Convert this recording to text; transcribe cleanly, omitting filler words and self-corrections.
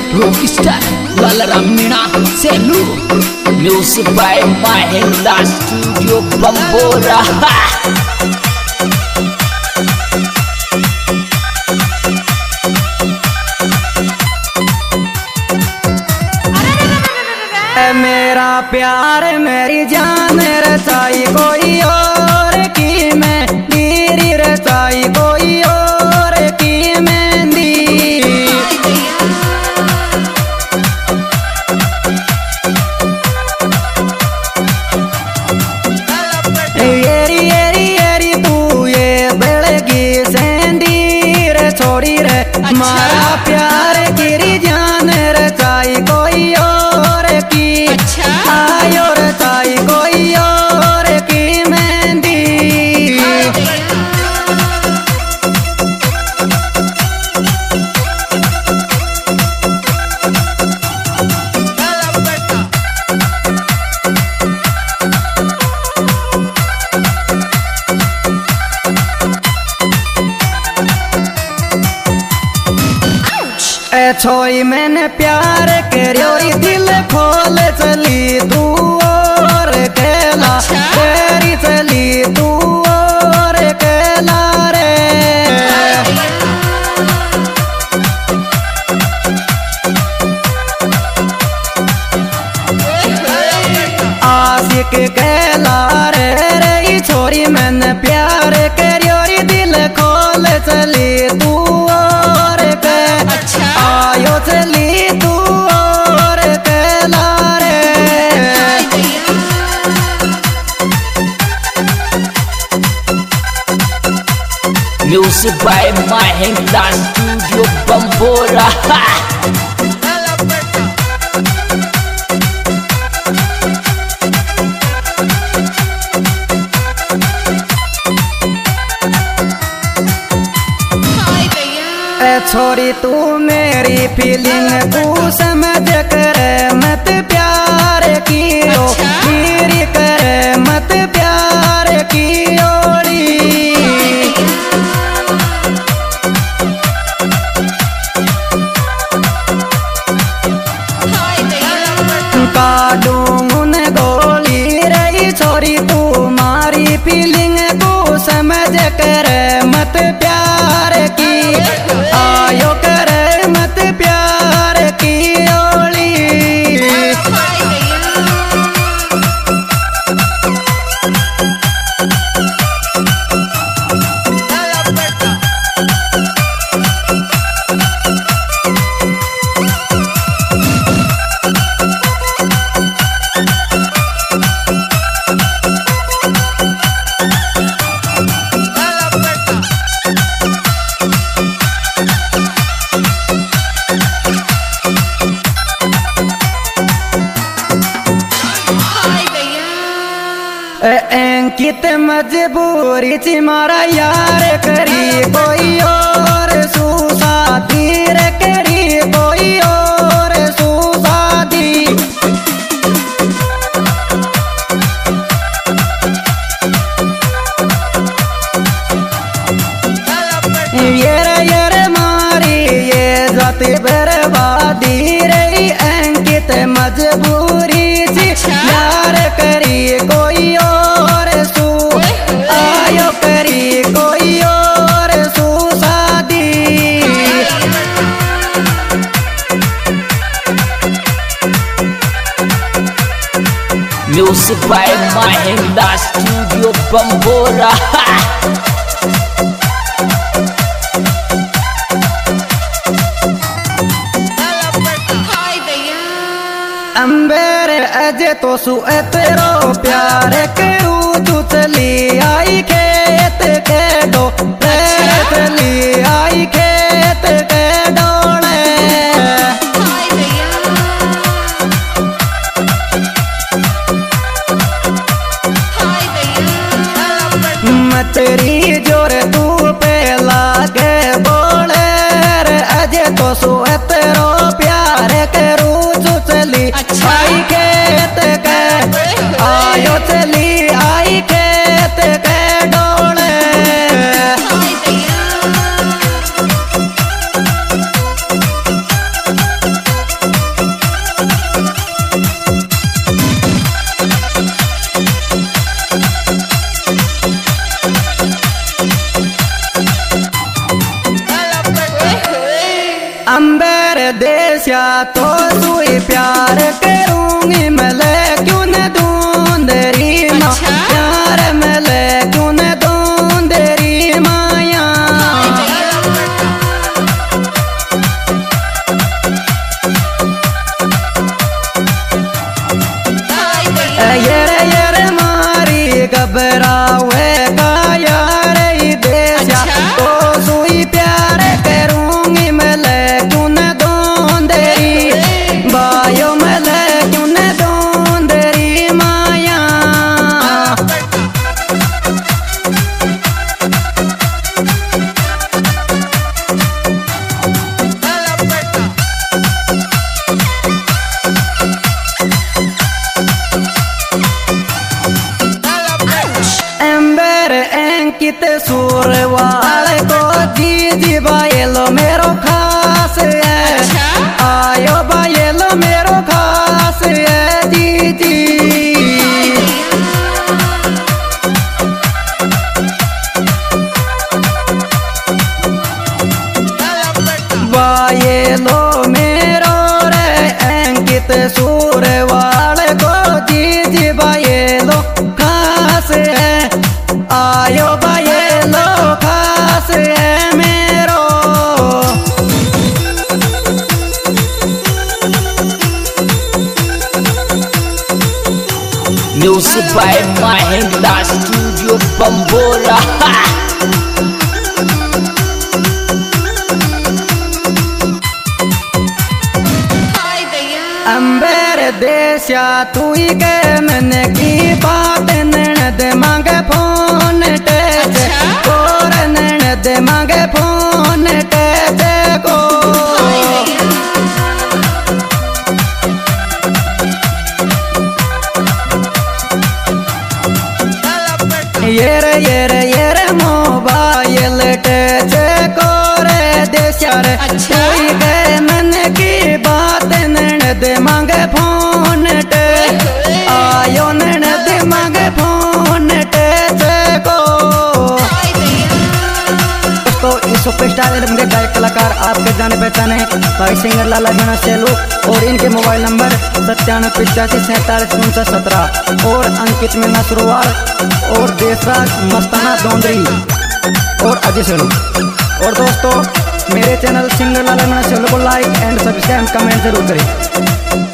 Rockstar Balaram Meena Selu Music by Mahindra Studio Bambora मेरा प्यार मेरी जान रचाई कोई और की मैं गिरी रचाई कोई और की मेहंदी येरी येरी येरी तू ये बेड़गी सेंदी रे छोड़ी रे मारा प्यार गिरी जान रचाई कोई और की आयो रचाई कोई और की मेहंदी छोई मैंने प्यार करियो दिल खोल चली तू और केला तेरी चली तू और केला रे आशिक केला रे रे छोरी मैंने प्यार करियो दिल खोल चली तू और के आयो चली तू और केला रे Music by Mahindra Studio Bambora छोरी तू मेरी फीलिंग तू समझ कर मत प्यार की ओ मेरी कर मत प्यार की ओड़ी काटूं गोली रही छोरी तू मारी फीलिंग तू समझ कर मत प्यार की आयो करे मत प्यार की ओली अंकित मजबूरी ची मारा यार करी कोई और सुसादी रे करी कोई और सुसादी ये रे मारी ये जाती बर्बादी रे अंकित मजबूरी ची यार करी कोई और आयो करी कोई और सुसादी Music by Mahindra Studio Bambora अंबर अजे तो सुएतरो प्यार करू तू चली आई खेत के डो चली आई खेत के डोले मतरी जोर तू पे लागे बोले अजे तो सुएतरो प्यार करू तू चली आई खेत के आयो चली आई खेत के डोले अंबर देशा तो सुई प्यार करूंगी मले क्यों न दूंदरी माँ प्यार मले क्यों न दूंदरी माया ये मारी घबरावे का यार देशा तो सुई प्यार करूंगी मले क्यों न दूंदरी बायो मले क्यों न दूंदरी माया अंकित सूरवाल को जी बायलो मेरो खास है आयो बायलो मेरो खास है जी बायलो मेरो रे अंकित सूरवाल को जी बायलो खास है आयो बायलो खास है मेरो Music by Mahindra Studio Bambora. अंबर देशा तू ही के मन की बात ननद मांगे फोन टेचे और ननद मांगे फोन टेचे को ये रे मोबाइल टेचे को रे देशा रे तू ही के मन की बात ननद मांगे फोन टे आयो ननद मांगे फोन टेचे को तो इस सुपरस्टार एल्बम के गायक कलाकार आपके जाने पहचाने भाई सिंगर लाला गणा सेलू और इनके मोबाइल नंबर 9785474917 और अंकित मीना सुरवार और देशराज मस्ताना दौंदरी और अजय सेलू। और दोस्तों मेरे चैनल सिंगर लाला गणा सेलू को लाइक एंड सब्सक्राइब कमेंट जरूर करें।